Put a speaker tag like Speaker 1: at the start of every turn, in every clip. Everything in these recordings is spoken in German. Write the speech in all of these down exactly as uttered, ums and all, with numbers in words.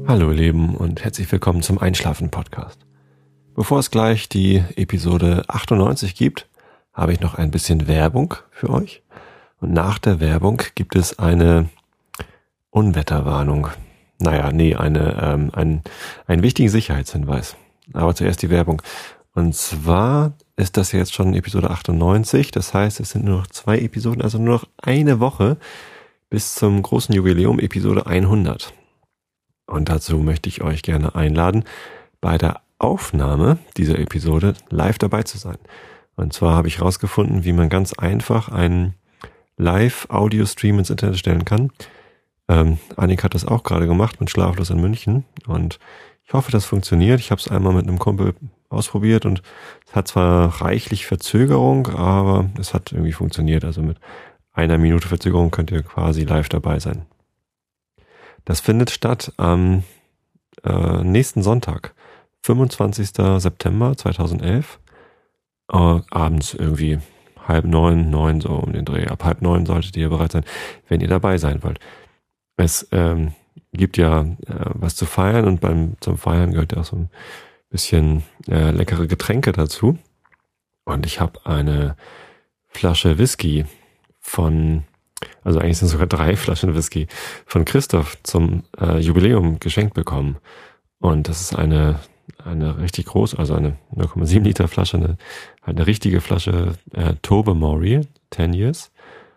Speaker 1: Hallo ihr Lieben und herzlich willkommen zum Einschlafen-Podcast. Bevor es gleich die Episode achtundneunzig gibt, habe ich noch ein bisschen Werbung für euch. Und nach der Werbung gibt es eine Unwetterwarnung. Naja, nee, eine, ähm, ein, einen wichtigen Sicherheitshinweis. Aber zuerst die Werbung. Und zwar ist das jetzt schon Episode achtundneunzig. Das heißt, es sind nur noch zwei Episoden, also nur noch eine Woche bis zum großen Jubiläum Episode hundert. Und dazu möchte ich euch gerne einladen, bei der Aufnahme dieser Episode live dabei zu sein. Und zwar habe ich herausgefunden, wie man ganz einfach einen Live-Audio-Stream ins Internet stellen kann. Ähm, Annik hat das auch gerade gemacht mit Schlaflos in München. Und ich hoffe, das funktioniert. Ich habe es einmal mit einem Kumpel ausprobiert und es hat zwar reichlich Verzögerung, aber es hat irgendwie funktioniert. Also mit einer Minute Verzögerung könnt ihr quasi live dabei sein. Das findet statt am äh, nächsten Sonntag, fünfundzwanzigsten September zweitausendelf, äh, abends irgendwie halb neun, neun so um den Dreh. Ab halb neun solltet ihr bereit sein, wenn ihr dabei sein wollt. Es ähm, gibt ja äh, was zu feiern und beim zum Feiern gehört ja auch so ein bisschen äh, leckere Getränke dazu. Und ich habe eine Flasche Whisky von Also eigentlich sind sogar drei Flaschen Whisky von Christoph zum äh, Jubiläum geschenkt bekommen. Und das ist eine eine richtig große, also eine null Komma sieben Liter Flasche, eine, halt eine richtige Flasche äh, Tobermory, ten years.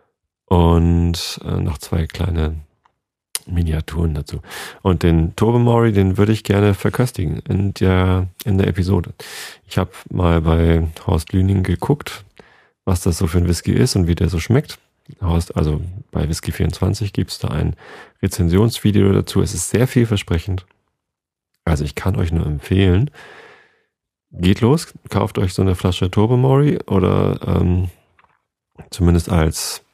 Speaker 1: Und äh, noch zwei kleine Miniaturen dazu. Und den Tobermory, den würde ich gerne verköstigen in der in der Episode. Ich habe mal bei Horst Lüning geguckt, was das so für ein Whisky ist und wie der so schmeckt. Also bei Whisky vierundzwanzig gibt es da ein Rezensionsvideo dazu. Es ist sehr vielversprechend. Also ich kann euch nur empfehlen, geht los, kauft euch so eine Flasche Tobermory oder ähm, zumindest als,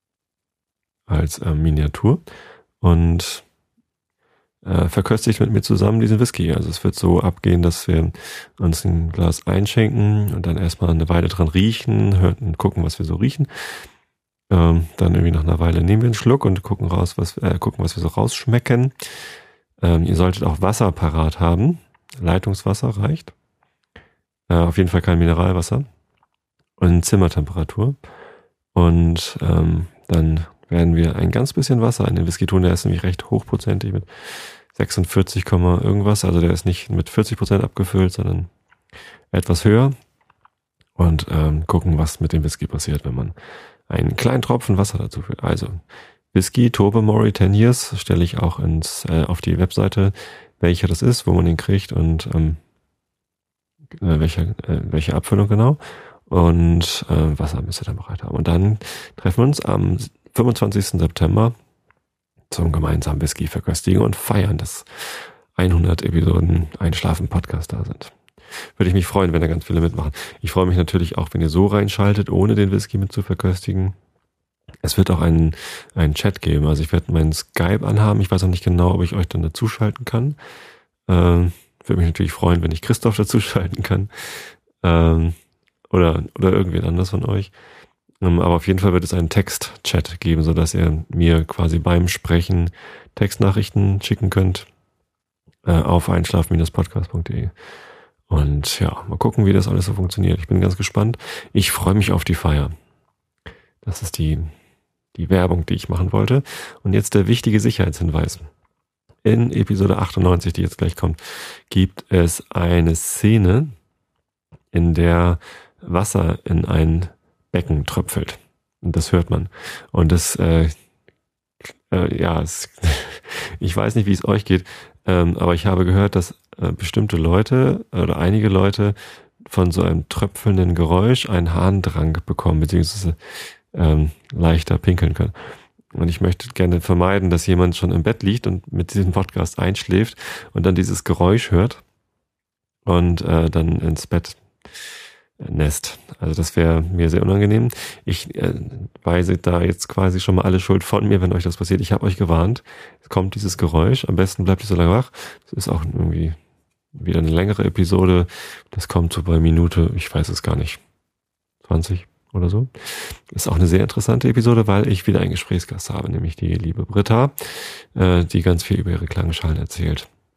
Speaker 1: als äh, Miniatur und äh, verköstigt mit mir zusammen diesen Whisky. Also es wird so abgehen, dass wir uns ein Glas einschenken und dann erstmal eine Weile dran riechen, hören und gucken, was wir so riechen. Ähm, dann irgendwie nach einer Weile nehmen wir einen Schluck und gucken raus, was äh, gucken, was wir so rausschmecken. Ähm, ihr solltet auch Wasser parat haben. Leitungswasser reicht. Äh, auf jeden Fall kein Mineralwasser. Und Zimmertemperatur. Und ähm, dann werden wir ein ganz bisschen Wasser in den Whisky tun. Der ist nämlich recht hochprozentig mit sechsundvierzig, irgendwas. Also der ist nicht mit vierzig Prozent abgefüllt, sondern etwas höher. Und ähm, gucken, was mit dem Whisky passiert, wenn man einen kleinen Tropfen Wasser dazu füllt. Also Whisky Tobermory ten years stelle ich auch ins äh, auf die Webseite, welcher das ist, wo man den kriegt und ähm, äh, welche, äh, welche Abfüllung genau. Und äh, Wasser müsst ihr dann bereit haben. Und dann treffen wir uns am fünfundzwanzigsten September zum gemeinsamen Whisky verköstigen und feiern, dass hundert Episoden Einschlafen-Podcast da sind. Würde ich mich freuen, wenn da ganz viele mitmachen. Ich freue mich natürlich auch, wenn ihr so reinschaltet, ohne den Whisky mit zu verköstigen. Es wird auch einen, einen Chat geben. Also ich werde meinen Skype anhaben. Ich weiß auch nicht genau, ob ich euch dann dazuschalten kann. Ähm, würde mich natürlich freuen, wenn ich Christoph dazuschalten kann. Ähm, oder, oder irgendwen anders von euch. Ähm, aber auf jeden Fall wird es einen Text-Chat geben, sodass ihr mir quasi beim Sprechen Textnachrichten schicken könnt äh, auf einschlafen Podcast punkt de. Und ja, mal gucken, wie das alles so funktioniert. Ich bin ganz gespannt. Ich freue mich auf die Feier. Das ist die, die Werbung, die ich machen wollte. Und jetzt der wichtige Sicherheitshinweis. In Episode achtundneunzig, die jetzt gleich kommt, gibt es eine Szene, in der Wasser in ein Becken tröpfelt. Und das hört man. Und das, äh, äh, ja, es, ich weiß nicht, wie es euch geht, ähm, aber ich habe gehört, dass äh, bestimmte Leute oder einige Leute von so einem tröpfelnden Geräusch einen Harndrang bekommen, beziehungsweise ähm, leichter pinkeln können. Und ich möchte gerne vermeiden, dass jemand schon im Bett liegt und mit diesem Podcast einschläft und dann dieses Geräusch hört und äh, dann ins Bett nässt. Also das wäre mir sehr unangenehm. Ich äh, weise da jetzt quasi schon mal alle Schuld von mir, wenn euch das passiert. Ich habe euch gewarnt, es kommt dieses Geräusch. Am besten bleibt ihr so lange wach. Es ist auch irgendwie wieder eine längere Episode. Das kommt so bei Minute, ich weiß es gar nicht, zwanzig oder so. Ist auch eine sehr interessante Episode, weil ich wieder einen Gesprächsgast habe, nämlich die liebe Britta, äh, die ganz viel über ihre Klangschalen erzählt.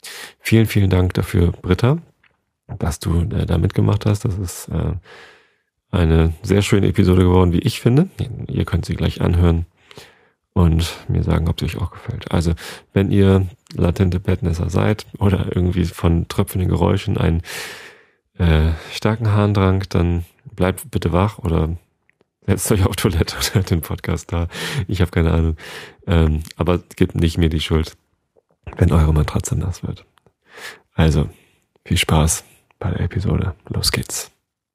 Speaker 1: Vielen, vielen Dank dafür, Britta, dass du äh, da mitgemacht hast. Das ist äh, eine sehr schöne Episode geworden, wie ich finde. Ihr könnt sie gleich anhören und mir sagen, ob sie euch auch gefällt. Also, wenn ihr latente Bettnässer seid oder irgendwie von tröpfenden Geräuschen einen äh, starken Harndrang, dann bleibt bitte wach oder setzt euch auf Toilette und hört den Podcast da. Ich habe keine Ahnung. Ähm, aber gebt nicht mir die Schuld, wenn eure Matratze nass wird. Also, viel Spaß bei der Episode. Los geht's.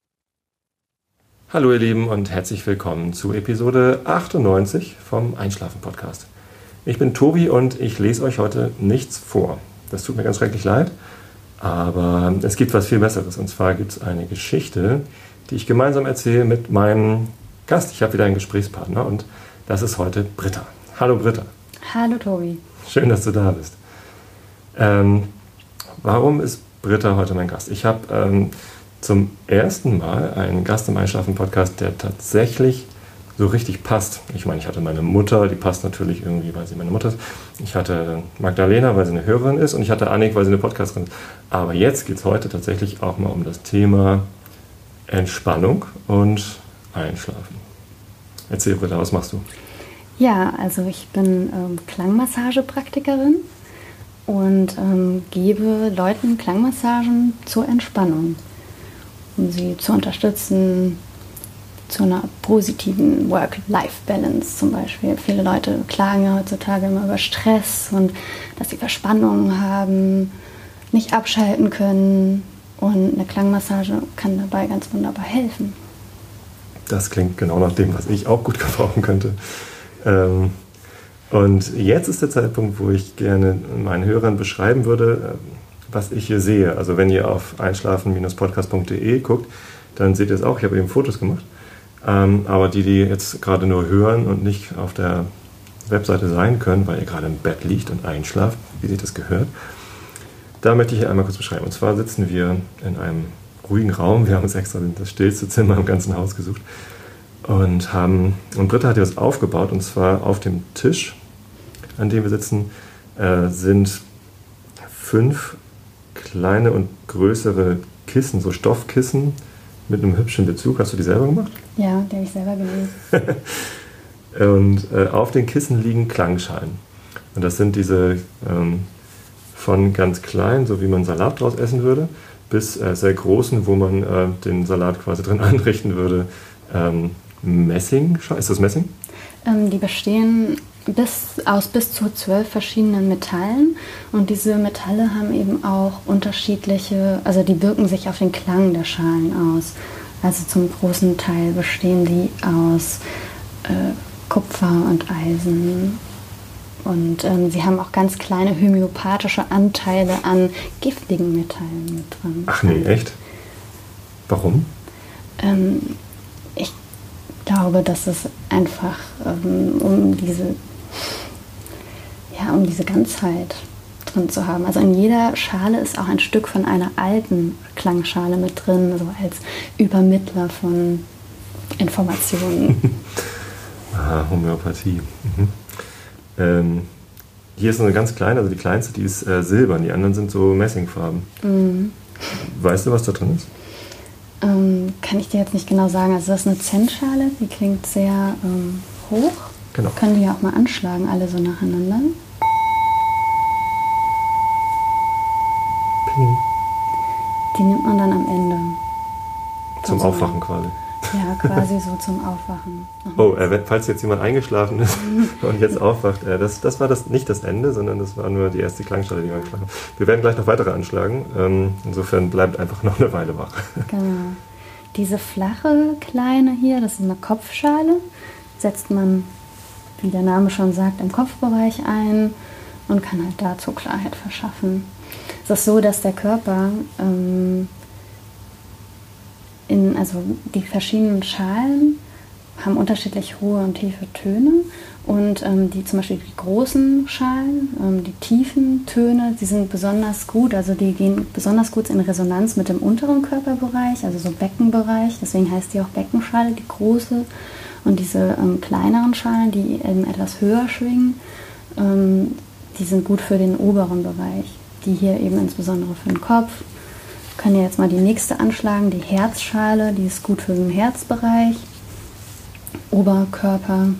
Speaker 1: Hallo ihr Lieben und herzlich willkommen zu Episode achtundneunzig vom Einschlafen-Podcast. Ich bin Tobi und ich lese euch heute nichts vor. Das tut mir ganz schrecklich leid, aber es gibt was viel Besseres. Und zwar gibt es eine Geschichte, die ich gemeinsam erzähle mit meinem Gast. Ich habe wieder einen Gesprächspartner und das ist heute Britta. Hallo Britta.
Speaker 2: Hallo Tobi.
Speaker 1: Schön, dass du da bist. Ähm, warum ist Britta heute mein Gast? Ich habe ähm, zum ersten Mal einen Gast im Einschlafen-Podcast, der tatsächlich so richtig passt. Ich meine, ich hatte meine Mutter, die passt natürlich irgendwie, weil sie meine Mutter ist. Ich hatte Magdalena, weil sie eine Hörerin ist und ich hatte Annik, weil sie eine Podcasterin ist. Aber jetzt geht es heute tatsächlich auch mal um das Thema Entspannung und Einschlafen. Erzähl Britta, was machst du?
Speaker 2: Ja, also ich bin ähm, Klangmassagepraktikerin und ähm, gebe Leuten Klangmassagen zur Entspannung, um sie zu unterstützen, zu einer positiven Work-Life-Balance zum Beispiel. Viele Leute klagen ja heutzutage immer über Stress und dass sie Verspannungen haben, nicht abschalten können und eine Klangmassage kann dabei ganz wunderbar helfen.
Speaker 1: Das klingt genau nach dem, was ich auch gut gebrauchen könnte. Ähm, und jetzt ist der Zeitpunkt, wo ich gerne meinen Hörern beschreiben würde, was ich hier sehe. Also wenn ihr auf einschlafen Podcast punkt de guckt, dann seht ihr es auch. Ich habe eben Fotos gemacht. Ähm, aber die, die jetzt gerade nur hören und nicht auf der Webseite sein können, weil ihr gerade im Bett liegt und einschlaft, wie sich das gehört, da möchte ich hier einmal kurz beschreiben. Und zwar sitzen wir in einem ruhigen Raum. Wir haben uns extra das stillste Zimmer im ganzen Haus gesucht. Und, haben, und Britta hat hier was aufgebaut. Und zwar auf dem Tisch, an dem wir sitzen, äh, sind fünf kleine und größere Kissen, so Stoffkissen mit einem hübschen Bezug. Hast du die selber gemacht?
Speaker 2: Ja, die habe ich selber genäht.
Speaker 1: Und äh, auf den Kissen liegen Klangschalen. Und das sind diese ähm, von ganz klein, so wie man Salat draus essen würde, bis äh, sehr großen, wo man äh, den Salat quasi drin anrichten würde. Ähm, Messing, ist das Messing?
Speaker 2: Ähm, die bestehen bis, aus bis zu zwölf verschiedenen Metallen und diese Metalle haben eben auch unterschiedliche, also die wirken sich auf den Klang der Schalen aus. Also zum großen Teil bestehen die aus äh, Kupfer und Eisen und ähm, sie haben auch ganz kleine homöopathische Anteile an giftigen Metallen mit drin.
Speaker 1: Ach nee, echt? Warum?
Speaker 2: Ähm, ich glaube, dass es einfach ähm, um diese ja, um diese Ganzheit drin zu haben. Also in jeder Schale ist auch ein Stück von einer alten Klangschale mit drin, also als Übermittler von Informationen.
Speaker 1: Aha, Homöopathie. Mhm. Ähm, hier ist eine ganz kleine, also die kleinste, die ist äh, silbern, die anderen sind so Messingfarben. Mhm. Weißt du, was da drin ist?
Speaker 2: Ähm, kann ich dir jetzt nicht genau sagen. Also das ist eine Zentschale, die klingt sehr ähm, hoch.
Speaker 1: Genau.
Speaker 2: Können die ja auch mal anschlagen, alle so nacheinander.
Speaker 1: Ping.
Speaker 2: Die nimmt man dann am Ende.
Speaker 1: Zum
Speaker 2: so
Speaker 1: Aufwachen quasi.
Speaker 2: Ja, quasi so zum Aufwachen.
Speaker 1: Oh, äh, falls jetzt jemand eingeschlafen ist und jetzt aufwacht, äh, das, das war das, nicht das Ende, sondern das war nur die erste Klangschale, die wir angeschlagen haben. Wir werden gleich noch weitere anschlagen. Ähm, insofern bleibt einfach noch eine Weile wach.
Speaker 2: Genau. Diese flache kleine hier, das ist eine Kopfschale, setzt man, wie der Name schon sagt, im Kopfbereich ein und kann halt dazu Klarheit verschaffen. Es ist so, dass der Körper ähm, in, also die verschiedenen Schalen haben unterschiedlich hohe und tiefe Töne und ähm, die zum Beispiel die großen Schalen, ähm, die tiefen Töne, die sind besonders gut, also die gehen besonders gut in Resonanz mit dem unteren Körperbereich, also so Beckenbereich, deswegen heißt die auch Beckenschale, die große, und diese ähm, kleineren Schalen, die eben etwas höher schwingen, ähm, die sind gut für den oberen Bereich. die hier eben insbesondere für den Kopf. Wir können ja jetzt mal die nächste anschlagen, die Herzschale, die ist gut für den Herzbereich, Oberkörper.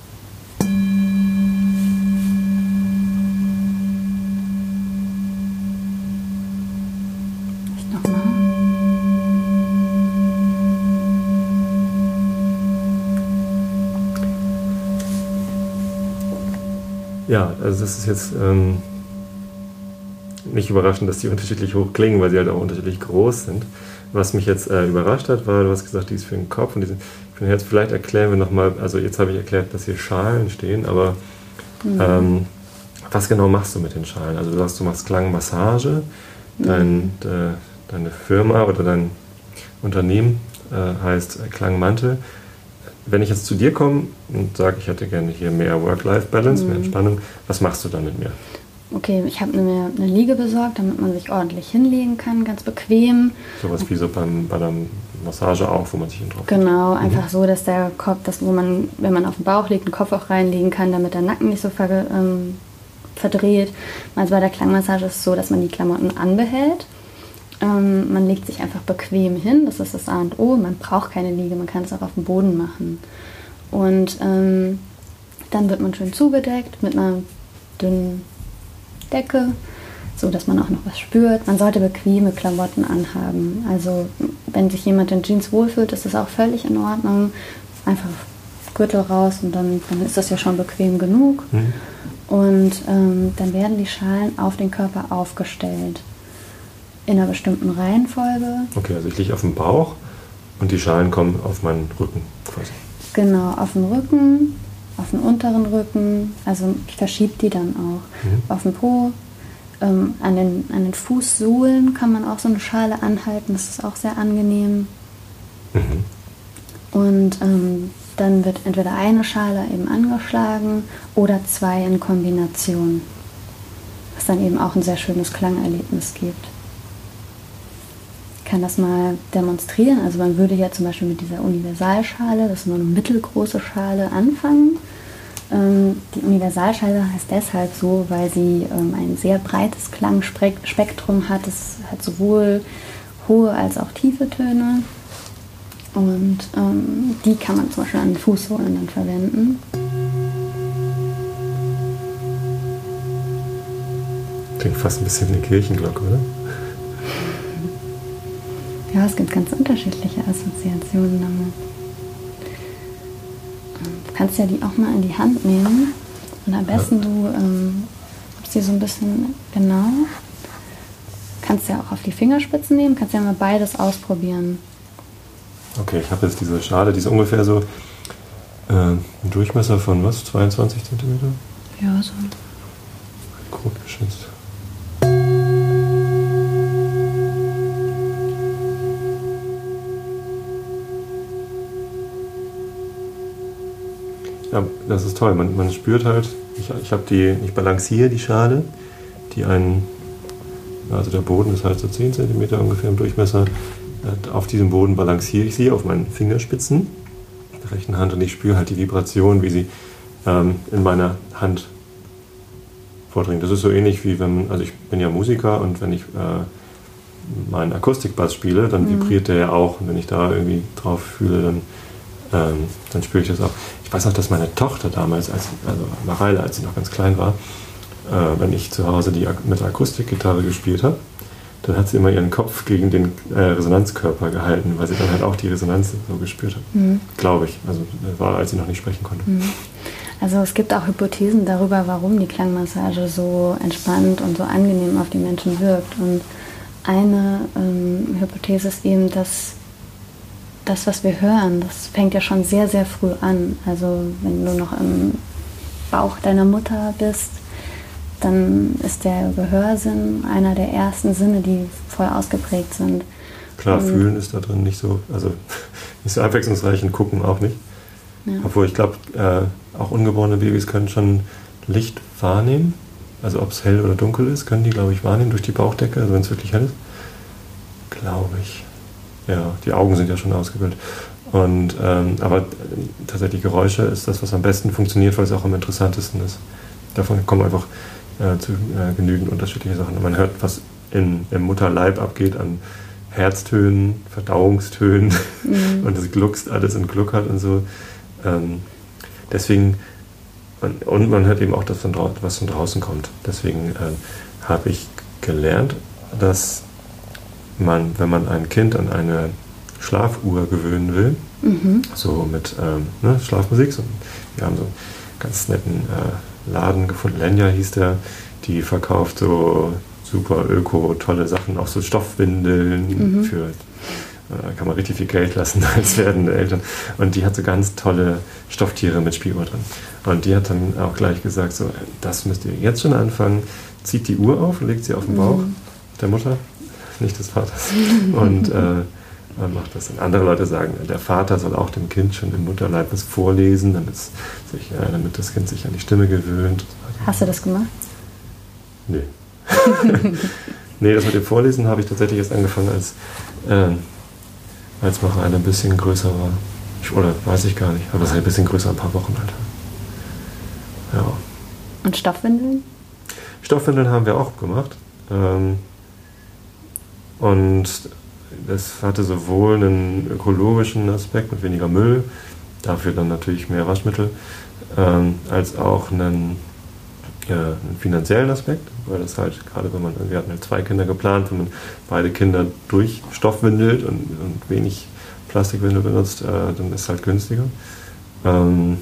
Speaker 1: Ja, also das ist jetzt ähm, nicht überraschend, dass die unterschiedlich hoch klingen, weil sie halt auch unterschiedlich groß sind. Was mich jetzt äh, überrascht hat, war, du hast gesagt, die ist für den Kopf und die sind für den Herz. Vielleicht erklären wir nochmal, also jetzt habe ich erklärt, dass hier Schalen stehen, aber mhm. ähm, was genau machst du mit den Schalen? Also du sagst, du machst Klangmassage, dein, mhm. de, deine Firma oder dein Unternehmen äh, heißt Klangmantel. Wenn ich jetzt zu dir komme und sage, ich hätte gerne hier mehr Work-Life-Balance, mhm. mehr Entspannung, was machst du dann mit mir?
Speaker 2: Okay, ich habe mir eine Liege besorgt, damit man sich ordentlich hinlegen kann, ganz bequem.
Speaker 1: Sowas wie so beim, bei der Massage auch, wo man sich drauf
Speaker 2: Genau, mhm. einfach so, dass der Kopf, dass, wo man, wenn man auf dem Bauch liegt, den Kopf auch reinlegen kann, damit der Nacken nicht so ver, ähm, verdreht. Also bei der Klangmassage ist es so, dass man die Klamotten anbehält. Ähm, man legt sich einfach bequem hin, das ist das A und O. Man braucht keine Liege, man kann es auch auf dem Boden machen. Und ähm, dann wird man schön zugedeckt mit einer dünnen Decke, so dass man auch noch was spürt. Man sollte bequeme Klamotten anhaben. Also wenn sich jemand in Jeans wohlfühlt, ist das auch völlig in Ordnung. Einfach Gürtel raus und dann, dann ist das ja schon bequem genug. Mhm. Und ähm, dann werden die Schalen auf den Körper aufgestellt. In einer bestimmten Reihenfolge.
Speaker 1: Okay, also ich liege auf dem Bauch und die Schalen kommen auf meinen Rücken quasi.
Speaker 2: Genau, auf den Rücken, auf den unteren Rücken, also ich verschiebe die dann auch. Mhm. Auf den Po, ähm, an, den, an den Fußsohlen kann man auch so eine Schale anhalten, das ist auch sehr angenehm. Mhm. Und ähm, dann wird entweder eine Schale eben angeschlagen oder zwei in Kombination, was dann eben auch ein sehr schönes Klangerlebnis gibt. Ich kann das mal demonstrieren. Also man würde ja zum Beispiel mit dieser Universalschale, das ist nur eine mittelgroße Schale, anfangen. Ähm, die Universalschale heißt deshalb so, weil sie ähm, ein sehr breites Klangspektrum hat. Es hat sowohl hohe als auch tiefe Töne. Und ähm, die kann man zum Beispiel an den Fußsohlen dann verwenden.
Speaker 1: Klingt fast ein bisschen wie eine Kirchenglocke, oder?
Speaker 2: Ja, es gibt ganz unterschiedliche Assoziationen damit. Du kannst ja die auch mal in die Hand nehmen und am besten ja. du ähm, sie so ein bisschen genau. Kannst ja auch auf die Fingerspitzen nehmen, kannst ja mal beides ausprobieren.
Speaker 1: Okay, ich habe jetzt diese Schale, die ist ungefähr so äh, ein Durchmesser von was? zweiundzwanzig Zentimeter?
Speaker 2: Ja, so.
Speaker 1: Grob geschätzt. Ja, das ist toll. Man, man spürt halt, ich, ich habe die, ich balanciere die Schale, die einen, also der Boden ist halt so zehn Zentimeter ungefähr im Durchmesser. Auf diesem Boden balanciere ich sie auf meinen Fingerspitzen der rechten Hand und ich spüre halt die Vibration, wie sie ähm, in meiner Hand vordringt. Das ist so ähnlich wie wenn, also ich bin ja Musiker und wenn ich äh, meinen Akustikbass spiele, dann mhm. vibriert der ja auch und wenn ich da irgendwie drauf fühle, dann Ähm, dann spüre ich das auch. Ich weiß auch, dass meine Tochter damals, als, also Mareile, als sie noch ganz klein war, äh, wenn ich zu Hause die mit der Akustikgitarre gespielt habe, dann hat sie immer ihren Kopf gegen den äh, Resonanzkörper gehalten, weil sie dann halt auch die Resonanz so gespürt hat. Mhm. Glaube ich. Also das war, als sie noch nicht sprechen konnte.
Speaker 2: Mhm. Also es gibt auch Hypothesen darüber, warum die Klangmassage so entspannt und so angenehm auf die Menschen wirkt. Und eine ähm, Hypothese ist eben, dass das, was wir hören, das fängt ja schon sehr, sehr früh an. Also wenn du noch im Bauch deiner Mutter bist, dann ist der Gehörsinn einer der ersten Sinne, die voll ausgeprägt sind.
Speaker 1: Klar, und fühlen ist da drin nicht so, also nicht so abwechslungsreich und gucken auch nicht. Ja. Obwohl ich glaube, äh, auch ungeborene Babys können schon Licht wahrnehmen. Also ob es hell oder dunkel ist, können die, glaube ich, wahrnehmen durch die Bauchdecke, also wenn es wirklich hell ist. Glaube ich. Ja, die Augen sind ja schon ausgebildet. Und, ähm, aber tatsächlich Geräusche ist das, was am besten funktioniert, weil es auch am interessantesten ist. Davon kommen einfach äh, zu äh, genügend unterschiedliche Sachen. Und man hört, was in, im Mutterleib abgeht an Herztönen, Verdauungstönen mhm. und es gluckst alles und gluckert und so. Ähm, deswegen, und, und man hört eben auch, dass von drau- was von draußen kommt. Deswegen äh, habe ich gelernt, dass man, wenn man ein Kind an eine Schlafuhr gewöhnen will, mhm. so mit ähm, ne, Schlafmusik, so, wir haben so einen ganz netten äh, Laden gefunden, Lenja hieß der, die verkauft so super öko, tolle Sachen, auch so Stoffwindeln mhm. für, äh, kann man richtig viel Geld lassen als werdende Eltern. Und die hat so ganz tolle Stofftiere mit Spieluhr drin. Und die hat dann auch gleich gesagt, so, das müsst ihr jetzt schon anfangen, zieht die Uhr auf, legt sie auf den Bauch mhm. der Mutter, nicht des Vaters, und äh, man macht das. Und andere Leute sagen, der Vater soll auch dem Kind schon im Mutterleib was vorlesen, damit, sich, äh, damit das Kind sich an die Stimme gewöhnt.
Speaker 2: Hast du das gemacht?
Speaker 1: Nee. Nee, das mit dem Vorlesen habe ich tatsächlich erst angefangen, als, äh, als Mareile ein bisschen größer war. Ich, oder weiß ich gar nicht, aber das ist ein bisschen größer, ein paar Wochen alt. Ja.
Speaker 2: Und Stoffwindeln?
Speaker 1: Stoffwindeln haben wir auch gemacht. Ähm, und das hatte sowohl einen ökologischen Aspekt mit weniger Müll, dafür dann natürlich mehr Waschmittel, ähm, als auch einen, äh, einen finanziellen Aspekt, weil das halt, gerade wenn man, wir hatten halt zwei Kinder geplant, wenn man beide Kinder durch Stoffwindelt und, und wenig Plastikwindel benutzt, äh, dann ist es halt günstiger. Ähm,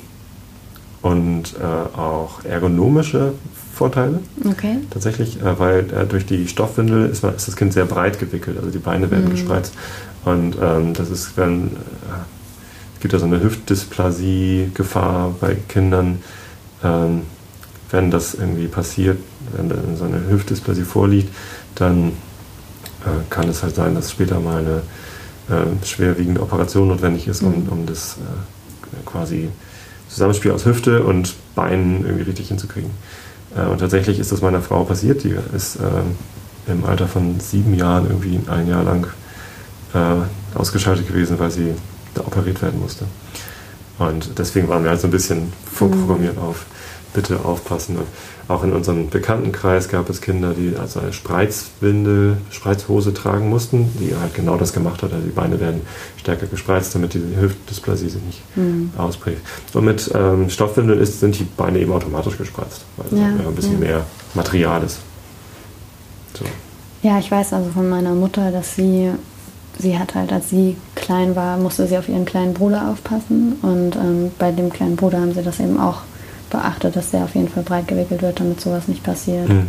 Speaker 1: und äh, auch ergonomische Vorteile. Okay. Tatsächlich, äh, weil äh, durch die Stoffwindel ist, man, ist das Kind sehr breit gewickelt, also die Beine werden mhm. gespreizt. Und ähm, das ist, wenn, äh, es gibt ja so eine Hüftdysplasie-Gefahr bei Kindern, ähm, wenn das irgendwie passiert, wenn da so eine Hüftdysplasie vorliegt, dann äh, kann es halt sein, dass später mal eine äh, schwerwiegende Operation notwendig ist, um, mhm. um das äh, quasi Zusammenspiel aus Hüfte und Beinen irgendwie richtig hinzukriegen. Äh, und tatsächlich ist das meiner Frau passiert. Die ist äh, im Alter von sieben Jahren irgendwie ein Jahr lang äh, ausgeschaltet gewesen, weil sie da operiert werden musste. Und deswegen waren wir halt so ein bisschen vorprogrammiert mhm. auf bitte aufpassen. Und auch in unserem Bekanntenkreis gab es Kinder, die also eine Spreizwindel, Spreizhose tragen mussten, die halt genau das gemacht hat. Also die Beine werden stärker gespreizt, damit die Hüftdysplasie sich nicht mhm. ausprägt. Und mit ähm, Stoffwindeln ist, sind die Beine eben automatisch gespreizt, weil es ja, ein bisschen ja. mehr Material ist. So.
Speaker 2: Ja, ich weiß also von meiner Mutter, dass sie, sie hat halt, als sie klein war, musste sie auf ihren kleinen Bruder aufpassen. Und ähm, bei dem kleinen Bruder haben sie das eben auch beachtet, dass der auf jeden Fall breit gewickelt wird, damit sowas nicht passiert. Mhm.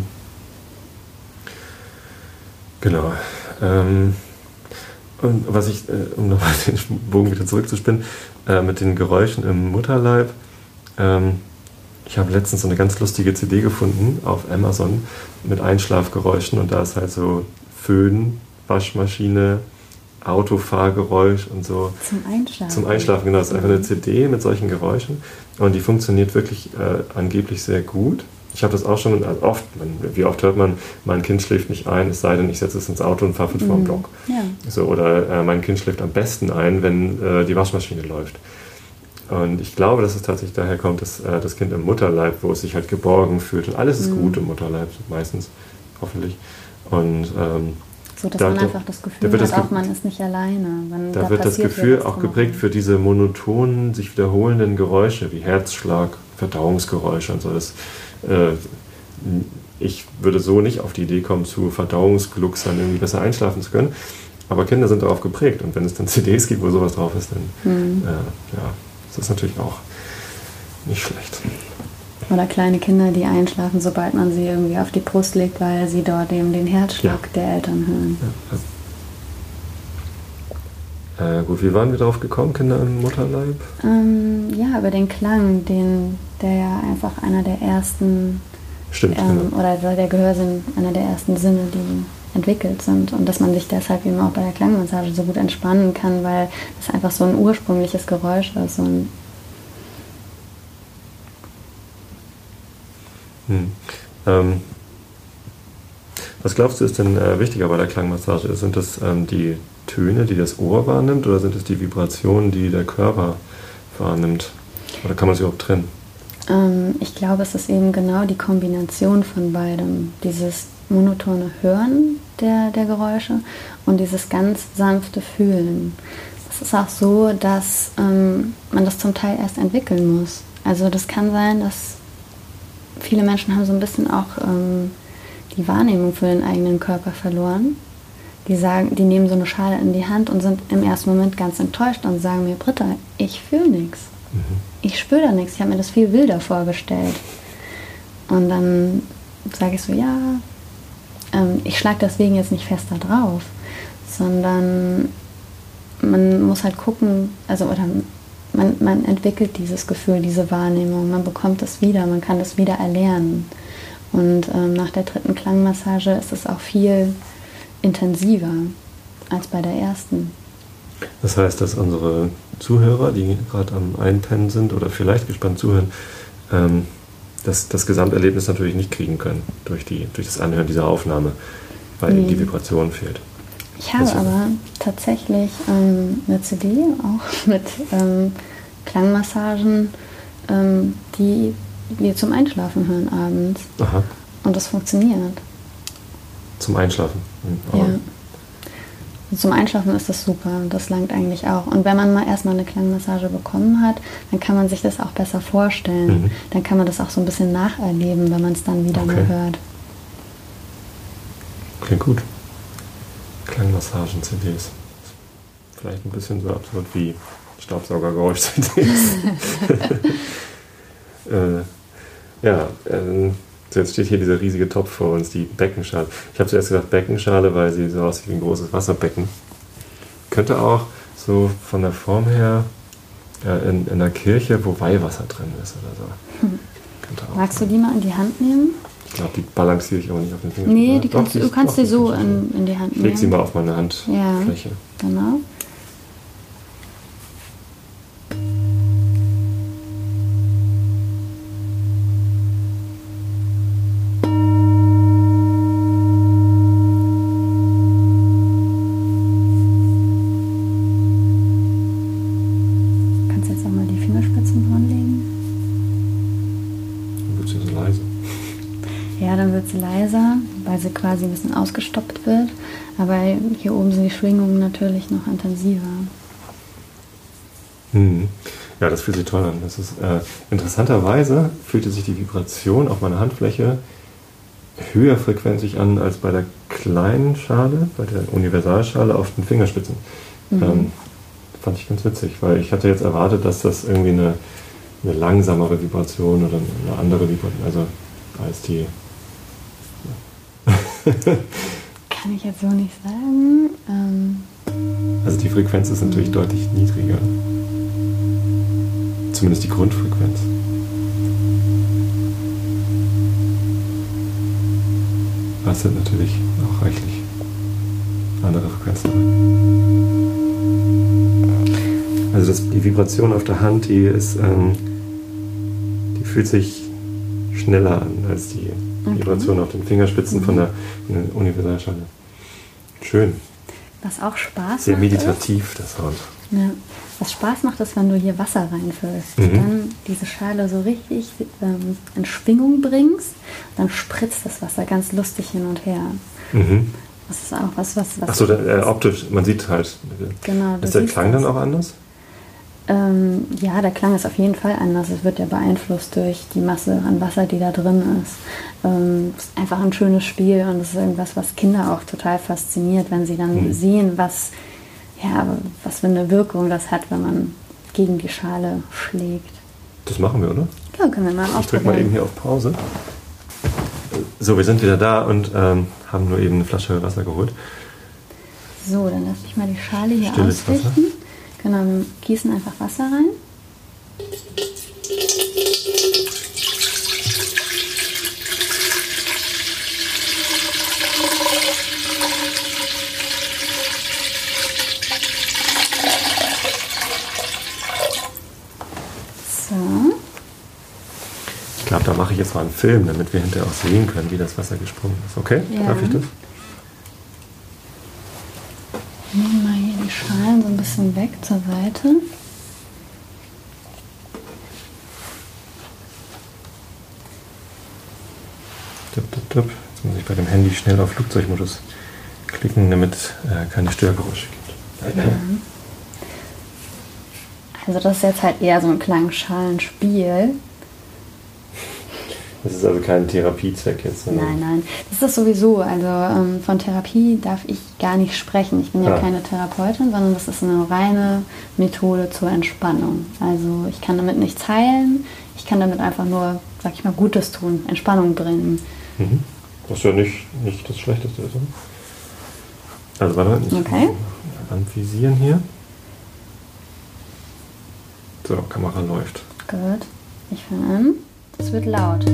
Speaker 1: Genau. Ähm, und was ich, äh, um nochmal den Bogen wieder zurückzuspinnen, äh, mit den Geräuschen im Mutterleib, ähm, ich habe letztens so eine ganz lustige C D gefunden auf Amazon mit Einschlafgeräuschen und da ist halt so Föhn, Waschmaschine, Autofahrgeräusch und so.
Speaker 2: Zum Einschlafen?
Speaker 1: Zum Einschlafen, genau. Das ist einfach eine C D mit solchen Geräuschen und die funktioniert wirklich äh, angeblich sehr gut. Ich habe das auch schon oft, man, wie oft hört man, mein Kind schläft nicht ein, es sei denn, ich setze es ins Auto und fahre fünf vor den Block. Ja. So, oder äh, mein Kind schläft am besten ein, wenn äh, die Waschmaschine läuft. Und ich glaube, dass es tatsächlich daher kommt, dass äh, das Kind im Mutterleib, wo es sich halt geborgen fühlt und alles ist mhm. gut im Mutterleib, meistens, hoffentlich. Und ähm,
Speaker 2: so, dass da, man einfach das Gefühl
Speaker 1: da
Speaker 2: hat, auch man ist nicht alleine. Wenn
Speaker 1: da, da wird das Gefühl auch geprägt für diese monotonen, sich wiederholenden Geräusche, wie Herzschlag, Verdauungsgeräusche und so. Das, äh, ich würde so nicht auf die Idee kommen, zu Verdauungsglucksern irgendwie besser einschlafen zu können. Aber Kinder sind darauf geprägt. Und wenn es dann C Ds gibt, wo sowas drauf ist, dann mhm. äh, ja, das ist natürlich auch nicht schlecht.
Speaker 2: Oder kleine Kinder, die einschlafen, sobald man sie irgendwie auf die Brust legt, weil sie dort eben den Herzschlag ja. der Eltern hören.
Speaker 1: Ja, ja. Äh, gut, wie waren wir darauf gekommen, Kinder im Mutterleib?
Speaker 2: Ähm, ja, über den Klang, den, der ja einfach einer der ersten,
Speaker 1: Stimmt,
Speaker 2: ähm,
Speaker 1: genau.
Speaker 2: oder der Gehörsinn, einer der ersten Sinne, die entwickelt sind. Und dass man sich deshalb eben auch bei der Klangmassage so gut entspannen kann, weil das einfach so ein ursprüngliches Geräusch ist. Und
Speaker 1: Hm. Ähm, was glaubst du ist denn äh, wichtiger bei der Klangmassage? Sind das ähm, die Töne, die das Ohr wahrnimmt, oder sind es die Vibrationen, die der Körper wahrnimmt? Oder kann man sie überhaupt trennen?
Speaker 2: Ähm, ich glaube, es ist eben genau die Kombination von beidem. Dieses monotone Hören der, der Geräusche und dieses ganz sanfte Fühlen. Es ist auch so, dass ähm, man das zum Teil erst entwickeln muss. Also das kann sein, dass viele Menschen haben so ein bisschen auch ähm, die Wahrnehmung für den eigenen Körper verloren. Die sagen, die nehmen so eine Schale in die Hand und sind im ersten Moment ganz enttäuscht und sagen mir, Britta, ich fühle nichts. Mhm. Ich spüre da nichts. Ich habe mir das viel wilder vorgestellt. Und dann sage ich so, ja, ähm, ich schlage deswegen jetzt nicht fester drauf, sondern man muss halt gucken, also oder man, man entwickelt dieses Gefühl, diese Wahrnehmung, man bekommt es wieder, man kann es wieder erlernen. Und ähm, nach der dritten Klangmassage ist es auch viel intensiver als bei der ersten.
Speaker 1: Das heißt, dass unsere Zuhörer, die gerade am Einpennen sind oder vielleicht gespannt zuhören, ähm, das, das Gesamterlebnis natürlich nicht kriegen können durch, die, durch das Anhören dieser Aufnahme, weil mhm. ihnen die Vibration fehlt.
Speaker 2: Ich habe also, aber tatsächlich ähm, eine C D auch mit ähm, Klangmassagen, ähm, die wir zum Einschlafen hören abends.
Speaker 1: Aha.
Speaker 2: Und das funktioniert.
Speaker 1: Zum Einschlafen?
Speaker 2: Mhm. Ja. Und zum Einschlafen ist das super. Das langt eigentlich auch. Und wenn man mal erstmal eine Klangmassage bekommen hat, dann kann man sich das auch besser vorstellen. Mhm. Dann kann man das auch so ein bisschen nacherleben, wenn man es dann wieder
Speaker 1: okay.
Speaker 2: mal hört.
Speaker 1: Klingt gut. Klangmassagen-C Ds. Vielleicht ein bisschen so absurd wie Staubsaugergeräusch-C Ds. äh, ja, äh, jetzt steht hier dieser riesige Topf vor uns, die Beckenschale. Ich habe zuerst gesagt Beckenschale, weil sie so aussieht wie ein großes Wasserbecken. Könnte auch so von der Form her äh, in, in einer Kirche, wo Weihwasser drin ist oder so.
Speaker 2: Hm. Magst sein. Du die mal in die Hand nehmen?
Speaker 1: Ich glaube, die balanciere ich auch nicht auf den Finger.
Speaker 2: Nee, die kannst, doch, du kannst sie so in, in die Hand nehmen.
Speaker 1: Ich leg sie mal auf meine Handfläche.
Speaker 2: Ja, genau. Kannst jetzt auch mal die Fingerspitzen dran legen.
Speaker 1: Dann wird sie so leise.
Speaker 2: Ja, dann wird sie leiser, weil sie quasi ein bisschen ausgestoppt wird. Aber hier oben sind die Schwingungen natürlich noch intensiver.
Speaker 1: Hm. Ja, das fühlt sich toll an. Das ist, äh, interessanterweise fühlte sich die Vibration auf meiner Handfläche höher frequenzig an als bei der kleinen Schale, bei der Universalschale auf den Fingerspitzen. Mhm. Ähm, fand ich ganz witzig, weil ich hatte jetzt erwartet, dass das irgendwie eine, eine langsamere Vibration oder eine andere Vibration, also als die...
Speaker 2: Kann ich jetzt so nicht sagen. Ähm
Speaker 1: also die Frequenz ist natürlich deutlich niedriger. Zumindest die Grundfrequenz. Das sind natürlich auch reichlich andere Frequenzen. Also das, die Vibration auf der Hand, die ist, ähm, die fühlt sich schneller an als die okay. Vibration auf den Fingerspitzen mhm. von der, der Universalschale. Schön.
Speaker 2: Was auch Spaß
Speaker 1: Sehr
Speaker 2: macht.
Speaker 1: Sehr meditativ, ist, das Sound.
Speaker 2: Ja. Was Spaß macht, ist, wenn du hier Wasser reinfüllst.
Speaker 1: Mhm.
Speaker 2: Dann diese Schale so richtig ähm, in Schwingung bringst, dann spritzt das Wasser ganz lustig hin und her.
Speaker 1: Mhm.
Speaker 2: Das ist auch was, was... was
Speaker 1: Achso, äh, optisch, man sieht halt.
Speaker 2: Genau.
Speaker 1: Ist der Klang das. Dann auch anders?
Speaker 2: Ähm, ja, der Klang ist auf jeden Fall anders. Es wird ja beeinflusst durch die Masse an Wasser, die da drin ist. Ähm, es ist einfach ein schönes Spiel und es ist irgendwas, was Kinder auch total fasziniert, wenn sie dann mhm. sehen, was, ja, was für eine Wirkung das hat, wenn man gegen die Schale schlägt.
Speaker 1: Das machen wir, oder?
Speaker 2: Ja, können wir mal ausprobieren.
Speaker 1: Ich drücke mal eben hier auf Pause. So, wir sind wieder da und ähm, haben nur eben eine Flasche Wasser geholt.
Speaker 2: So, dann lasse ich mal die Schale hier
Speaker 1: Stilles
Speaker 2: ausrichten.
Speaker 1: Wasser.
Speaker 2: Genau, wir gießen einfach Wasser rein. So.
Speaker 1: Ich glaube, da mache ich jetzt mal einen Film, damit wir hinterher auch sehen können, wie das Wasser gesprungen ist. Okay?
Speaker 2: Ja.
Speaker 1: Darf ich das?
Speaker 2: Nehmen wir hier die Schalen so ein bisschen weg zur Seite.
Speaker 1: Tipp, tipp, tipp. Jetzt muss ich bei dem Handy schnell auf Flugzeugmodus klicken, damit äh, keine Störgeräusche gibt.
Speaker 2: Mhm. Also das ist jetzt halt eher so ein Klangschalenspiel.
Speaker 1: Das ist also kein Therapiezweck jetzt. Oder?
Speaker 2: Nein, nein. Das ist sowieso, also ähm, von Therapie darf ich gar nicht sprechen. Ich bin ja
Speaker 1: ah.
Speaker 2: keine Therapeutin, sondern das ist eine reine Methode zur Entspannung. Also ich kann damit nichts heilen, ich kann damit einfach nur, sag ich mal, Gutes tun, Entspannung bringen.
Speaker 1: Mhm. Was ja nicht, nicht das Schlechteste ist, oder? Also warte mal, ich
Speaker 2: okay.
Speaker 1: anvisieren hier. So, Kamera läuft.
Speaker 2: Gut, ich fange an. Es wird laut.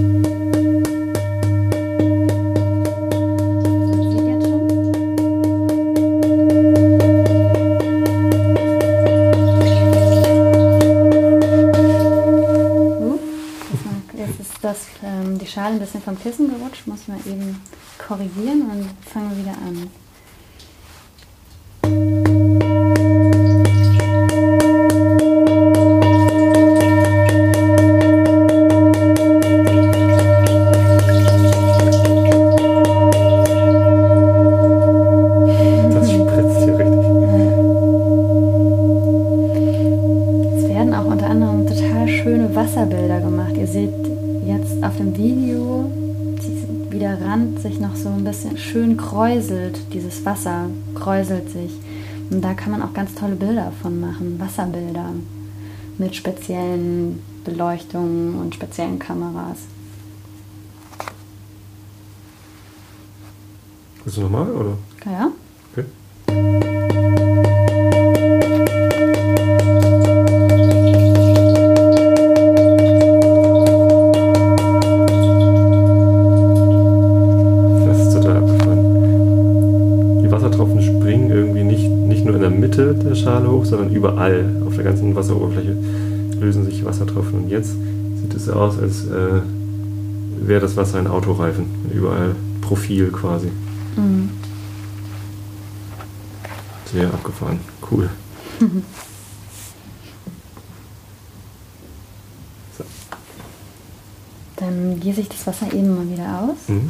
Speaker 2: Das, ähm, die Schale ein bisschen vom Kissen gerutscht, muss ich mal eben korrigieren und fangen wir wieder an.
Speaker 1: Das spritzt hier richtig.
Speaker 2: Es werden auch unter anderem total schöne Wasserbilder gemacht. Ihr seht jetzt auf dem Video, wie der Rand sich noch so ein bisschen schön kräuselt, dieses Wasser kräuselt sich. Und da kann man auch ganz tolle Bilder von machen, Wasserbilder mit speziellen Beleuchtungen und speziellen Kameras.
Speaker 1: Ist das normal, oder?
Speaker 2: Ja.
Speaker 1: Okay. Der Schale hoch, sondern überall auf der ganzen Wasseroberfläche lösen sich Wassertropfen. Und jetzt sieht es so aus, als äh, wäre das Wasser ein Autoreifen. Überall Profil quasi.
Speaker 2: Mhm.
Speaker 1: Sehr abgefahren. Cool.
Speaker 2: Mhm.
Speaker 1: So.
Speaker 2: Dann gieße ich das Wasser eben mal wieder aus.
Speaker 1: Mhm.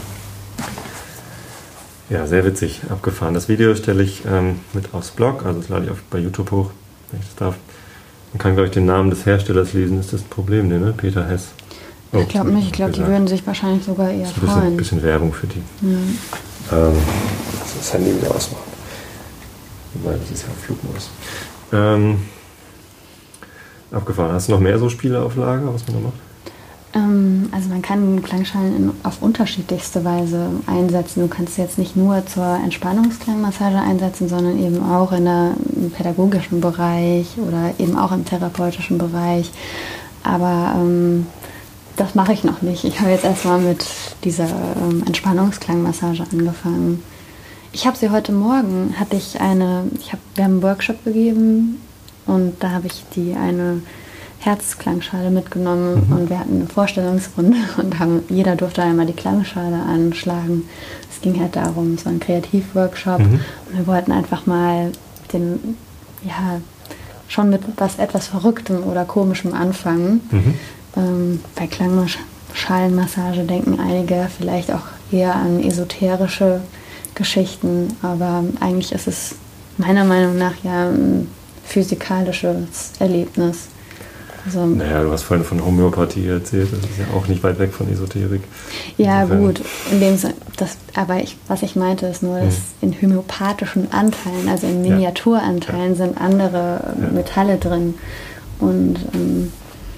Speaker 1: Ja, sehr witzig, abgefahren. Das Video stelle ich ähm, mit aufs Blog, also das lade ich auch bei YouTube hoch, wenn ich das darf. Man kann, glaube ich, den Namen des Herstellers lesen, ist das ein Problem, ne? Peter Hess.
Speaker 2: Oh, ich glaube nicht, ich glaube, die würden sich wahrscheinlich sogar eher
Speaker 1: das ist ein bisschen,
Speaker 2: freuen.
Speaker 1: bisschen Werbung für die.
Speaker 2: Ja.
Speaker 1: Ähm, also das Handy wieder ausmachen. Wobei, das ist ja auf Flugmodus. Ähm, abgefahren. Hast du noch mehr so Spiele auf Lager, was man da macht?
Speaker 2: Ähm, also man kann Klangschalen in, auf unterschiedlichste Weise einsetzen. Du kannst sie jetzt nicht nur zur Entspannungsklangmassage einsetzen, sondern eben auch in der, im pädagogischen Bereich oder eben auch im therapeutischen Bereich. Aber ähm, das mache ich noch nicht. Ich habe jetzt erstmal mit dieser ähm, Entspannungsklangmassage angefangen. Ich habe sie heute Morgen, hatte ich eine, ich hab, wir haben einen Workshop gegeben und da habe ich die eine Herzklangschale mitgenommen mhm. und wir hatten eine Vorstellungsrunde und haben, jeder durfte einmal die Klangschale anschlagen. Es ging halt darum, es war ein Kreativworkshop mhm. und wir wollten einfach mal den, ja, schon mit was etwas Verrücktem oder Komischem anfangen. Mhm. Ähm, bei Klangschalenmassage denken einige vielleicht auch eher an esoterische Geschichten, aber eigentlich ist es meiner Meinung nach ja ein physikalisches Erlebnis. Also,
Speaker 1: naja, du hast vorhin von Homöopathie erzählt, das ist ja auch nicht weit weg von Esoterik.
Speaker 2: Ja, insofern. Gut, in dem Sinne, das, aber ich, was ich meinte, ist nur, dass mhm. in homöopathischen Anteilen, also in Miniaturanteilen, ja. sind andere ja. Metalle drin. Und ähm,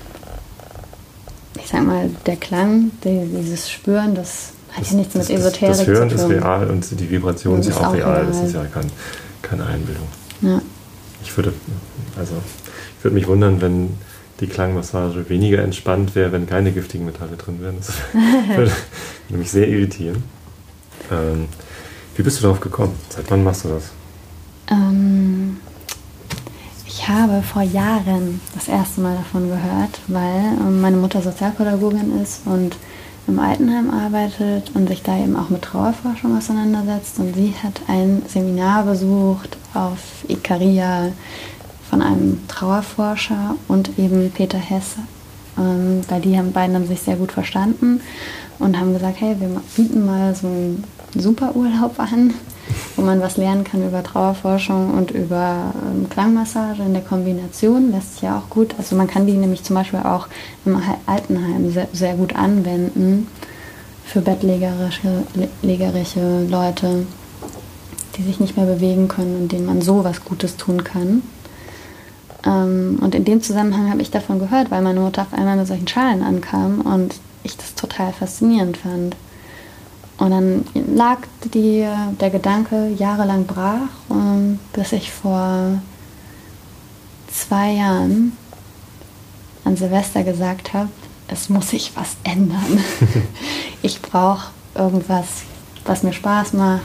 Speaker 2: ich sag mal, der Klang, die, dieses Spüren, das hat das, ja nichts das, mit Esoterik zu tun.
Speaker 1: Das Hören ist real und die Vibration ist ja auch, auch real. real. Das ist ja kein, keine Einbildung. Ja. Ich würde, also, ich würde mich wundern, wenn die Klangmassage weniger entspannt wäre, wenn keine giftigen Metalle drin wären. Das würde mich sehr irritieren. Ähm, wie bist du darauf gekommen? Seit wann machst du das?
Speaker 2: Ähm, ich habe vor Jahren das erste Mal davon gehört, weil ähm, meine Mutter Sozialpädagogin ist und im Altenheim arbeitet und sich da eben auch mit Trauerforschung auseinandersetzt. Und sie hat ein Seminar besucht auf Ikaria von einem Trauerforscher und eben Peter Hess Ähm, weil die haben, beiden haben sich sehr gut verstanden und haben gesagt, hey, wir bieten mal so einen Superurlaub an, wo man was lernen kann über Trauerforschung und über ähm, Klangmassage in der Kombination. Lässt sich ja auch gut. Also man kann die nämlich zum Beispiel auch im Altenheim sehr, sehr gut anwenden für bettlägerische lägerische Leute, die sich nicht mehr bewegen können und denen man so was Gutes tun kann. Ähm, und in dem Zusammenhang habe ich davon gehört, weil meine Mutter auf einmal mit solchen Schalen ankam und ich das total faszinierend fand. Und dann lag die, der Gedanke jahrelang brach, ähm, bis ich vor zwei Jahren an Silvester gesagt habe, es muss sich was ändern. Ich brauche irgendwas, was mir Spaß macht.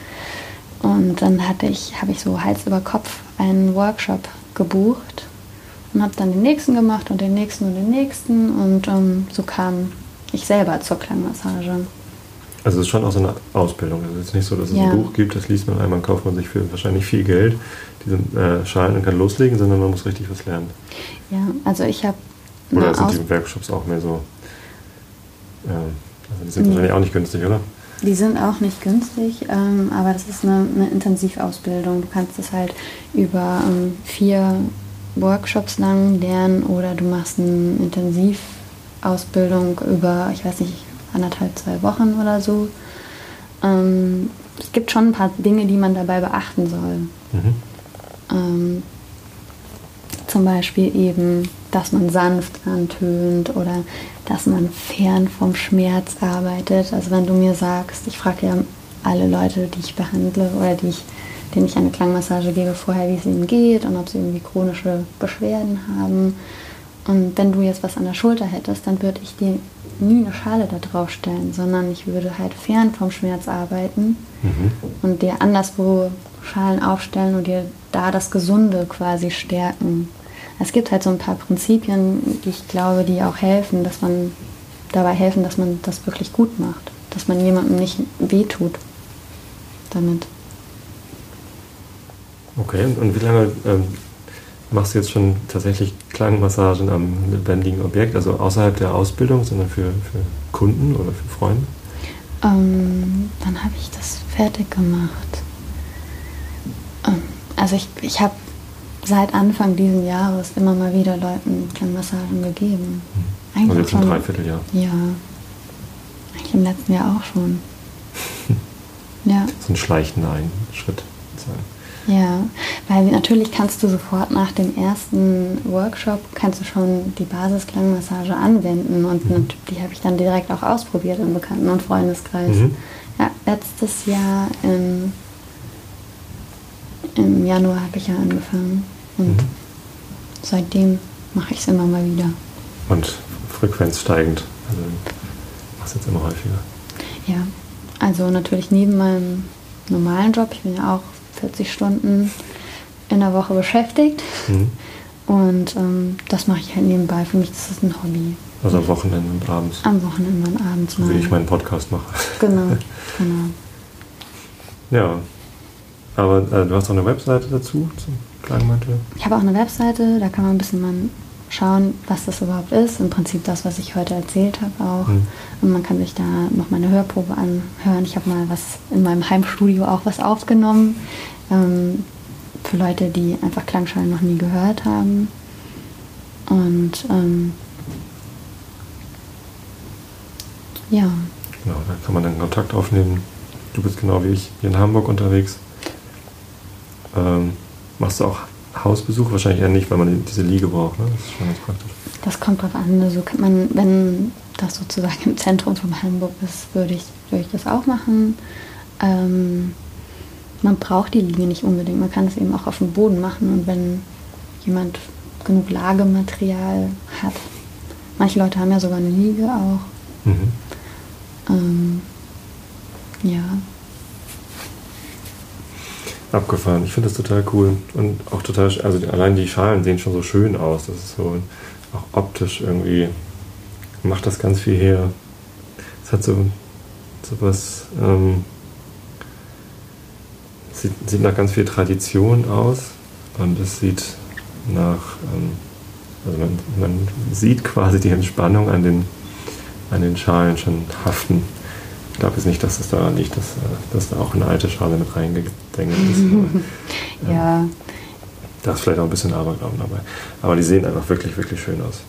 Speaker 2: Und dann hatte ich, habe ich so Hals über Kopf einen Workshop gebucht und habe dann den nächsten gemacht und den nächsten und den nächsten. Und ähm, so kam ich selber zur Klangmassage.
Speaker 1: Also es ist schon auch so eine Ausbildung. Also es ist nicht so, dass es ja. ein Buch gibt, das liest man einmal, kauft man sich für wahrscheinlich viel Geld, diese äh, Schalen und kann loslegen, sondern man muss richtig was lernen.
Speaker 2: Ja, also ich habe...
Speaker 1: Oder sind die Workshops auch mehr so... Äh, also die sind nee. wahrscheinlich auch nicht günstig, oder?
Speaker 2: Die sind auch nicht günstig, ähm, aber das ist eine, eine Intensivausbildung. Du kannst das halt über ähm, vier Workshops lang lernen oder du machst eine Intensivausbildung über, ich weiß nicht, anderthalb, zwei Wochen oder so. Ähm, es gibt schon ein paar Dinge, die man dabei beachten soll. Mhm. Ähm, zum Beispiel eben, dass man sanft antönt oder dass man fern vom Schmerz arbeitet. Also wenn du mir sagst, ich frage ja alle Leute, die ich behandle oder die ich, denen ich eine Klangmassage gebe, vorher, wie es ihnen geht und ob sie irgendwie chronische Beschwerden haben. Und wenn du jetzt was an der Schulter hättest, dann würde ich dir nie eine Schale da drauf stellen, sondern ich würde halt fern vom Schmerz arbeiten mhm. und dir anderswo Schalen aufstellen und dir da das Gesunde quasi stärken. Es gibt halt so ein paar Prinzipien, die ich glaube, die auch helfen, dass man dabei helfen, dass man das wirklich gut macht, dass man jemandem nicht wehtut damit.
Speaker 1: Okay, und wie lange ähm, machst du jetzt schon tatsächlich Klangmassagen am lebendigen Objekt, also außerhalb der Ausbildung, sondern für, für Kunden oder für Freunde?
Speaker 2: Ähm, wann habe ich das fertig gemacht? Ähm, also ich, ich habe seit Anfang dieses Jahres immer mal wieder Leuten Klangmassagen gegeben.
Speaker 1: Eigentlich also jetzt schon, im Dreivierteljahr?
Speaker 2: Ja, eigentlich im letzten Jahr auch schon. Ja.
Speaker 1: So ein schleichender Schritt.
Speaker 2: Ja, weil natürlich kannst du sofort nach dem ersten Workshop kannst du schon die Basisklangmassage anwenden und mhm. die habe ich dann direkt auch ausprobiert im Bekannten- und Freundeskreis. Mhm. Ja, letztes Jahr im, im Januar habe ich ja angefangen und mhm. seitdem mache ich es immer mal wieder.
Speaker 1: Und Frequenz steigend, also machst du jetzt immer häufiger?
Speaker 2: Ja, also natürlich neben meinem normalen Job, ich bin ja auch vierzig Stunden in der Woche beschäftigt. Mhm. Und ähm, das mache ich halt nebenbei. Für mich ist das ein Hobby.
Speaker 1: Also am Wochenende und abends?
Speaker 2: Am Wochenende und abends.
Speaker 1: So wie ich meinen Podcast mache.
Speaker 2: Genau, genau.
Speaker 1: Ja, aber äh, du hast auch eine Webseite dazu zum Klangmantel?
Speaker 2: Ich habe auch eine Webseite, da kann man ein bisschen mal schauen, was das überhaupt ist. Im Prinzip das, was ich heute erzählt habe auch. Mhm. Und man kann sich da noch meine Hörprobe anhören. Ich habe mal was in meinem Heimstudio auch was aufgenommen. Ähm, für Leute, die einfach Klangschalen noch nie gehört haben. Und ähm, ja.
Speaker 1: Genau, da kann man dann Kontakt aufnehmen. Du bist genau wie ich hier in Hamburg unterwegs. Ähm, machst du auch Hausbesuch? Wahrscheinlich eher nicht, weil man diese Liege braucht, ne? Das ist schon ganz praktisch.
Speaker 2: Das kommt drauf an. Also kann man, wenn das sozusagen im Zentrum von Hamburg ist, würde ich, würde ich das auch machen. Ähm, man braucht die Liege nicht unbedingt. Man kann es eben auch auf dem Boden machen. Und wenn jemand genug Lagematerial hat, manche Leute haben ja sogar eine Liege auch. Mhm. Ähm, ja.
Speaker 1: Abgefahren. Ich finde das total cool. Und auch total, also allein die Schalen sehen schon so schön aus. Das ist so, auch optisch irgendwie, macht das ganz viel her. Es hat so, so was, ähm, sieht, sieht nach ganz viel Tradition aus. Und es sieht nach, ähm, Also man, man sieht quasi die Entspannung an den, an den Schalen schon haften. Ich glaube jetzt nicht, dass es daran liegt, dass, dass da auch eine alte Schale mit reingedengelt ist. Aber,
Speaker 2: ja.
Speaker 1: Ähm, da ist vielleicht auch ein bisschen Aberglauben dabei. Aber die sehen einfach wirklich, wirklich schön aus.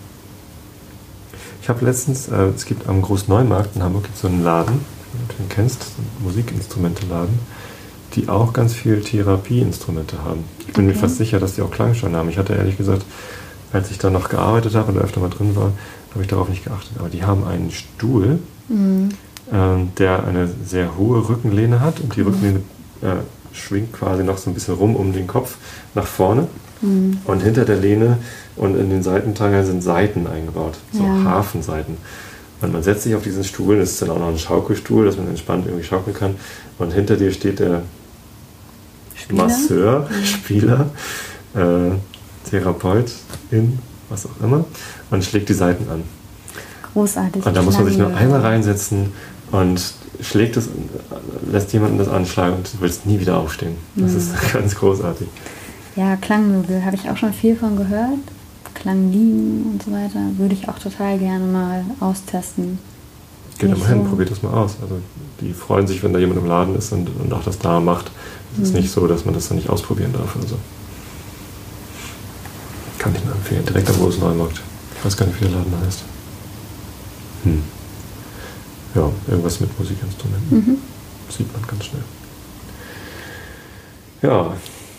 Speaker 1: Ich habe letztens, äh, es gibt am Großneumarkt in Hamburg so einen Laden, wenn du den kennst, so einen Musikinstrumente-Laden, die auch ganz viel Therapieinstrumente haben. Ich bin okay. mir fast sicher, dass die auch Klangschalen haben. Ich hatte ehrlich gesagt, als ich da noch gearbeitet habe und da öfter mal drin war, habe ich darauf nicht geachtet. Aber die haben einen Stuhl, mhm. ähm, der eine sehr hohe Rückenlehne hat und die mhm. Rückenlehne äh, schwingt quasi noch so ein bisschen rum um den Kopf nach vorne. Mhm. Und hinter der Lehne und in den Seitenteilen sind Saiten eingebaut, so ja. Hafensaiten. Und man setzt sich auf diesen Stuhl, das ist dann auch noch ein Schaukelstuhl, dass man entspannt irgendwie schaukeln kann. Und hinter dir steht der Spieler? Masseur, mhm. Spieler, äh, Therapeut, in was auch immer, und schlägt die Saiten an.
Speaker 2: Großartig.
Speaker 1: Und da muss man sich nur einmal reinsetzen und schlägt es, lässt jemanden das anschlagen und du willst nie wieder aufstehen. Das mhm. ist ganz großartig.
Speaker 2: Ja, Klangmöbel habe ich auch schon viel von gehört. Klangliegen und so weiter. Würde ich auch total gerne mal austesten.
Speaker 1: Geht mal hin, so. Probiert das mal aus. Also die freuen sich, wenn da jemand im Laden ist und, und auch das da macht. Es mhm. ist nicht so, dass man das dann nicht ausprobieren darf. Also. Kann ich nur empfehlen. Direkt am Großneumarkt. Ich weiß gar nicht, wie der Laden heißt. Hm. Ja, irgendwas mit Musikinstrumenten. Mhm. Sieht man ganz schnell. Ja.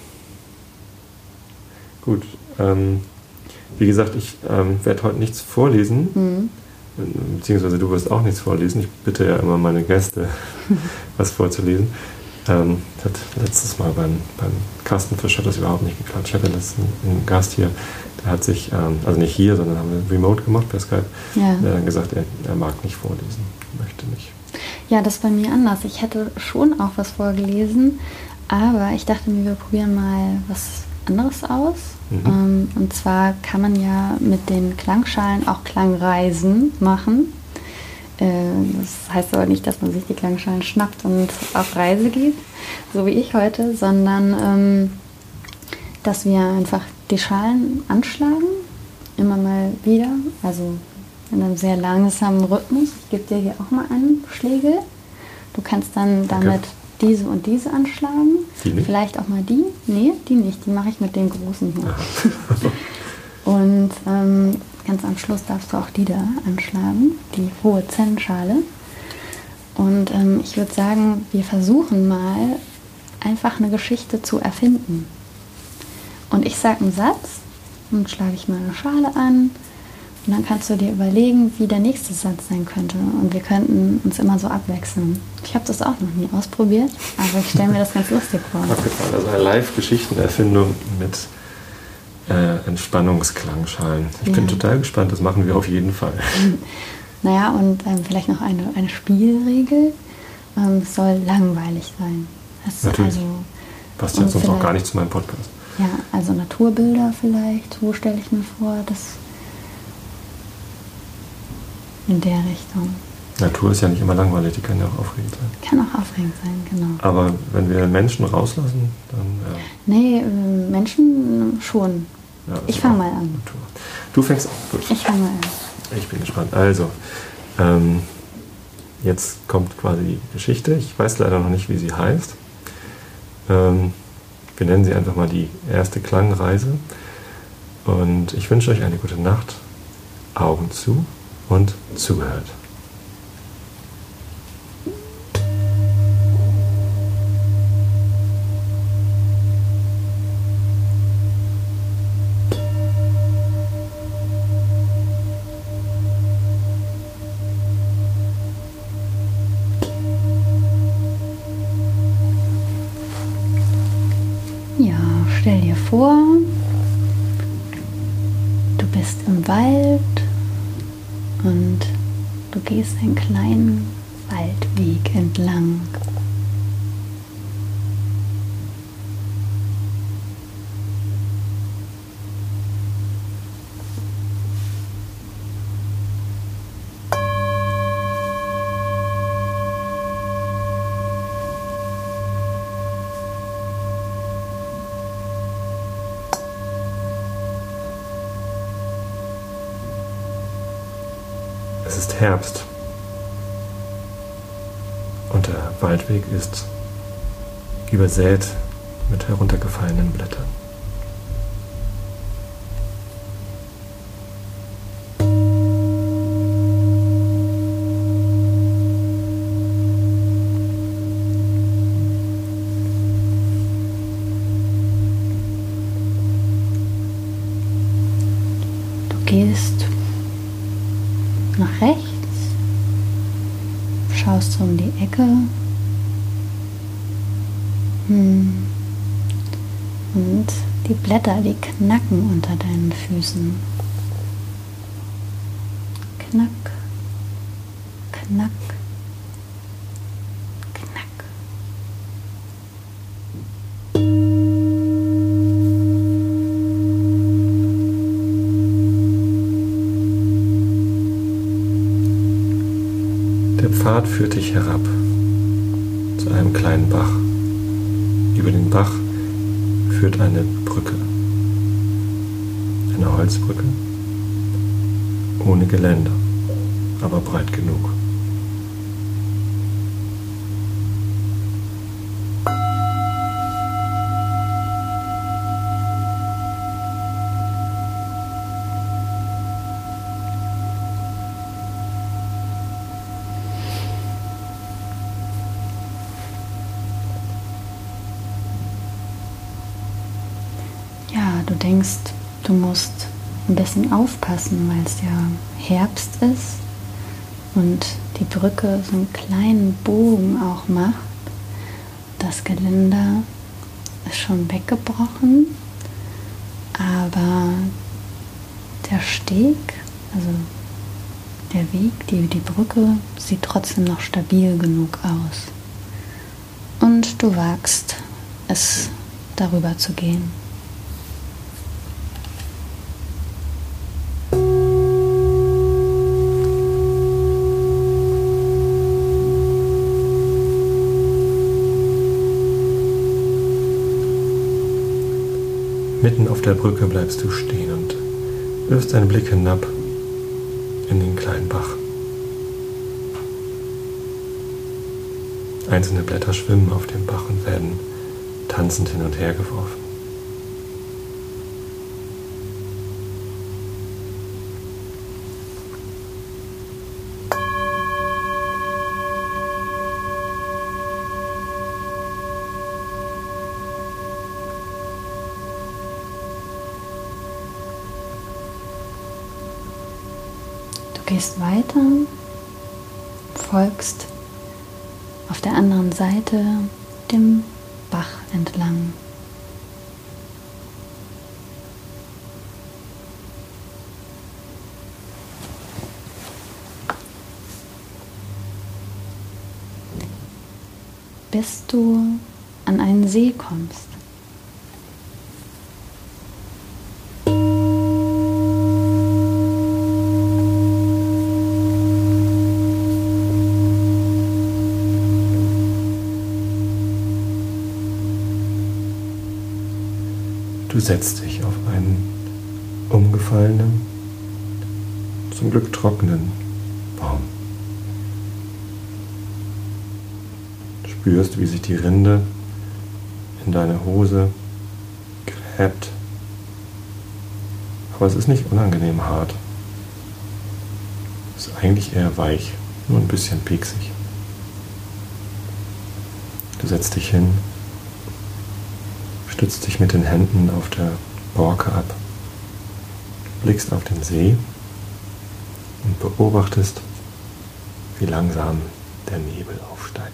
Speaker 1: Gut. Ähm, wie gesagt, ich ähm, werde heute nichts vorlesen. Mhm. Beziehungsweise du wirst auch nichts vorlesen. Ich bitte ja immer meine Gäste, was vorzulesen. Ähm, hat letztes Mal beim, beim Kastenfisch hat das überhaupt nicht geklappt. Ich hatte letzten einen Gast hier, der hat sich, ähm, also nicht hier, sondern haben wir remote gemacht per Skype, ja. der hat dann gesagt, er, er mag nicht vorlesen, möchte nicht.
Speaker 2: Ja, das ist bei mir anders. Ich hätte schon auch was vorgelesen, aber ich dachte mir, wir probieren mal was anderes aus. Mhm. Ähm, und zwar kann man ja mit den Klangschalen auch Klangreisen machen. Das heißt aber nicht, dass man sich die Klangschalen schnappt und auf Reise geht, so wie ich heute, sondern ähm, dass wir einfach die Schalen anschlagen, immer mal wieder, also in einem sehr langsamen Rhythmus. Ich gebe dir hier auch mal einen Schlägel. Du kannst dann damit okay. diese und diese anschlagen.
Speaker 1: Die nicht?
Speaker 2: Vielleicht auch mal die. Nee, die nicht. Die mache ich mit den großen hier. Und ähm, ganz am Schluss darfst du auch die da anschlagen, die hohe Zen-Schale. Und ähm, ich würde sagen, wir versuchen mal, einfach eine Geschichte zu erfinden. Und ich sage einen Satz und schlage ich mal eine Schale an. Und dann kannst du dir überlegen, wie der nächste Satz sein könnte. Und wir könnten uns immer so abwechseln. Ich habe das auch noch nie ausprobiert, aber ich stelle mir das ganz lustig vor.
Speaker 1: Also eine Live-Geschichtenerfindung mit Äh, Entspannungsklangschalen. Ich ja. bin total gespannt, das machen wir auf jeden Fall.
Speaker 2: Naja, und ähm, vielleicht noch eine, eine Spielregel. Ähm, es soll langweilig sein. Das
Speaker 1: Natürlich.
Speaker 2: Also,
Speaker 1: passt jetzt sonst auch gar nicht zu meinem Podcast.
Speaker 2: Ja, also Naturbilder vielleicht, so stelle ich mir vor, das in der Richtung.
Speaker 1: Natur ist ja nicht immer langweilig, die kann ja auch aufregend sein.
Speaker 2: Kann auch aufregend sein, genau.
Speaker 1: Aber wenn wir Menschen rauslassen, dann... Ja.
Speaker 2: Nee, äh, Menschen schon. Ja, ich fange mal an.
Speaker 1: Natur. Du fängst an. Gut.
Speaker 2: Ich fange mal an.
Speaker 1: Ich bin gespannt. Also, ähm, jetzt kommt quasi die Geschichte. Ich weiß leider noch nicht, wie sie heißt. Ähm, wir nennen sie einfach mal die erste Klangreise. Und ich wünsche euch eine gute Nacht. Augen zu und zugehört.
Speaker 2: Stell dir vor, du bist im Wald und du gehst einen kleinen Waldweg entlang.
Speaker 1: Es ist Herbst und der Waldweg ist übersät mit heruntergefallenen Blättern.
Speaker 2: Gehst nach rechts, schaust um die Ecke hm. und die Blätter, die knacken unter deinen Füßen. Knack, knack, knack.
Speaker 1: Der Pfad führt dich herab zu einem kleinen Bach. Über den Bach führt eine Brücke, eine Holzbrücke, ohne Geländer, aber breit genug.
Speaker 2: Du denkst, du musst ein bisschen aufpassen, weil es ja Herbst ist und die Brücke so einen kleinen Bogen auch macht. Das Geländer ist schon weggebrochen, aber der Steg, also der Weg, die, die Brücke, sieht trotzdem noch stabil genug aus. Und du wagst es, darüber zu gehen.
Speaker 1: Mitten auf der Brücke bleibst du stehen und wirfst deinen Blick hinab in den kleinen Bach. Einzelne Blätter schwimmen auf dem Bach und werden tanzend hin und her geworfen.
Speaker 2: Du gehst weiter, folgst auf der anderen Seite dem Bach entlang. Bis du an einen See kommst.
Speaker 1: Du setzt dich auf einen umgefallenen, zum Glück trockenen Baum. Spürst, wie sich die Rinde in deine Hose gräbt. Aber es ist nicht unangenehm hart. Es ist eigentlich eher weich, nur ein bisschen pieksig. Du setzt dich hin, stützt dich mit den Händen auf der Borke ab, blickst auf den See und beobachtest, wie langsam der Nebel aufsteigt.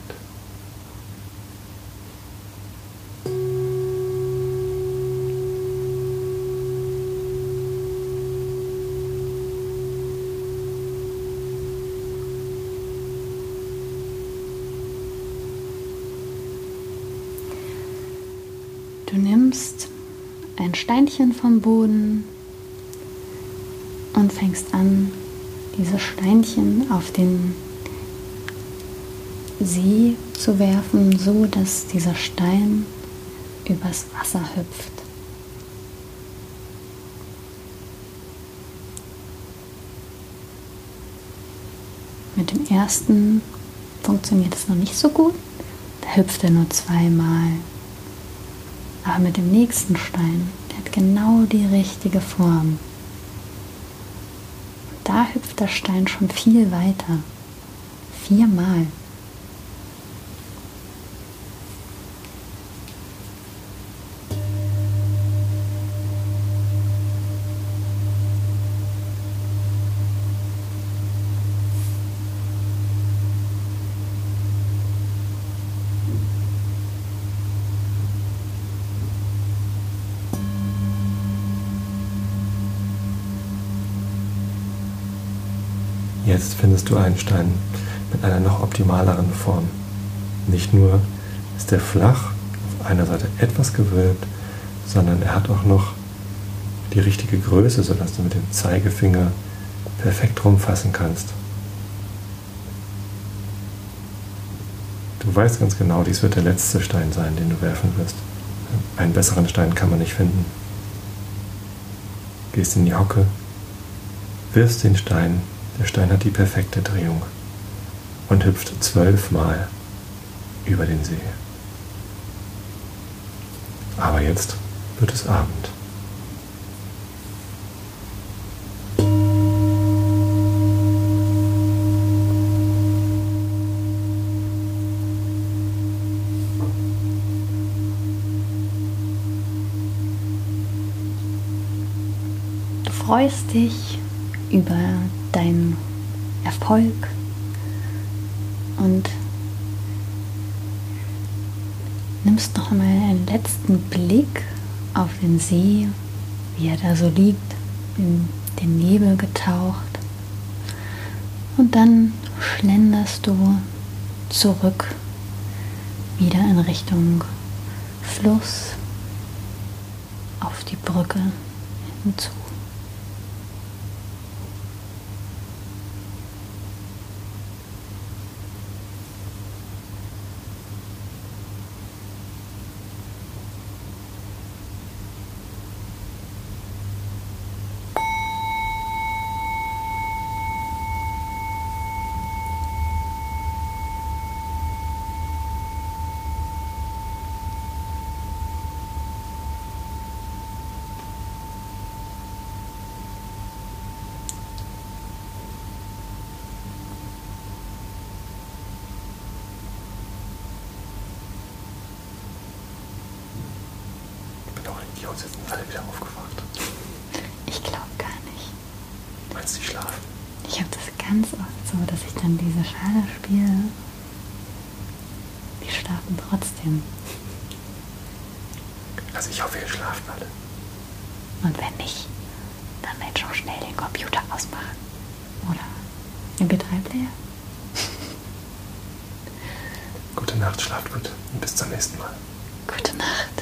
Speaker 2: Du nimmst ein Steinchen vom Boden und fängst an, diese Steinchen auf den See zu werfen, so dass dieser Stein übers Wasser hüpft. Mit dem ersten funktioniert es noch nicht so gut. Da hüpft er nur zweimal. Aber mit dem nächsten Stein, der hat genau die richtige Form. Und da hüpft der Stein schon viel weiter. Viermal.
Speaker 1: Jetzt findest du einen Stein mit einer noch optimaleren Form. Nicht nur ist er flach, auf einer Seite etwas gewölbt, sondern er hat auch noch die richtige Größe, sodass du mit dem Zeigefinger perfekt rumfassen kannst. Du weißt ganz genau, dies wird der letzte Stein sein, den du werfen wirst. Einen besseren Stein kann man nicht finden. Gehst in die Hocke, wirfst den Stein. Der Stein hat die perfekte Drehung und hüpft zwölfmal über den See. Aber jetzt wird es Abend.
Speaker 2: Du freust dich über deinen Erfolg und nimmst noch einmal einen letzten Blick auf den See, wie er da so liegt, in den Nebel getaucht. Und dann schlenderst du zurück, wieder in Richtung Fluss, auf die Brücke hinzu.
Speaker 1: Idioten sind alle wieder aufgewacht.
Speaker 2: Ich glaube gar nicht.
Speaker 1: Meinst du, die schlafen?
Speaker 2: Ich habe das ganz oft so, dass ich dann diese Schale spiele. Die schlafen trotzdem.
Speaker 1: Also ich hoffe, ihr schlaft alle.
Speaker 2: Und wenn nicht, dann jetzt schon schnell den Computer ausmachen. Oder M P drei Player.
Speaker 1: Gute Nacht, schlaft gut und bis zum nächsten Mal.
Speaker 2: Gute Nacht.